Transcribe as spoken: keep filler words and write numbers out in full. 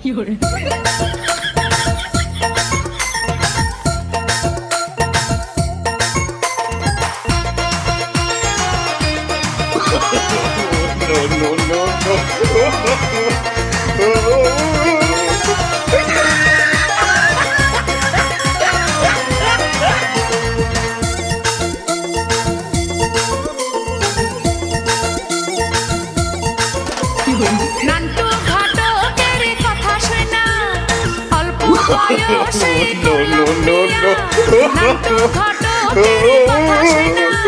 no, no, no. Nantu ঘটকের কথা শোনা অল্প বয়সে করলাম বিয়া। নান্টু ঘটকের কথা শোনা